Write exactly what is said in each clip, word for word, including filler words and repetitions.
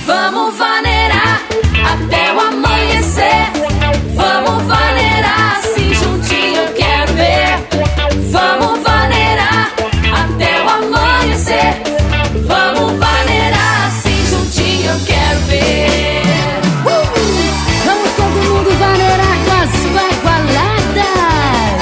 Vamos vaneirar até o amanhecer. Vamos vaneirar assim juntinho, eu quero ver. Vamos vaneirar até o amanhecer. Vamos vaneirar assim juntinho, eu quero ver. uh! Vamos todo mundo vaneirar com as bagualadas.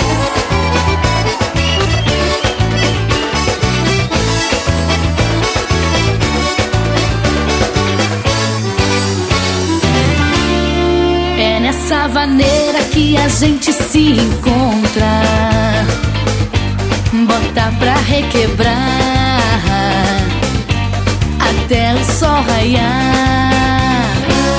É nessa vaneira que a gente se encontra. Bota pra requebrar até o sol raiar.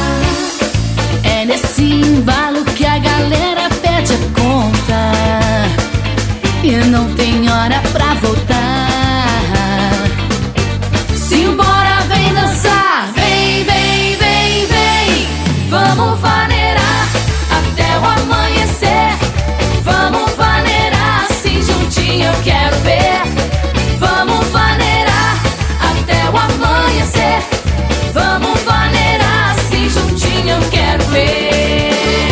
É nesse embalo que a galera pede a conta e não tem hora pra voltar. Simbora, vem dançar, vem, vem, vem, vem. Vamos vaneirar até o amanhecer. Vamos vaneirar assim juntinho, eu quero ver. Vamos vaneirar até o amanhecer. Vamos vaneirar assim juntinho, eu quero ver.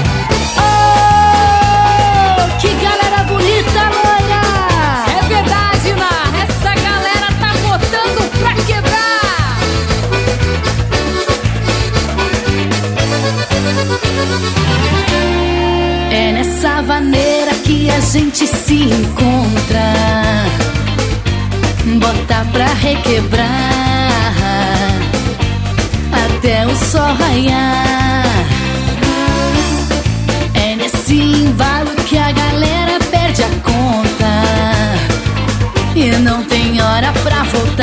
Oh, que galera bonita, loira! É verdade, Ná, essa galera tá botando pra quebrar. É nessa vaneira que a gente se encontra. Bota pra requebrar até o sol raiar. É nesse embalo que a galera perde a conta e não tem hora pra voltar.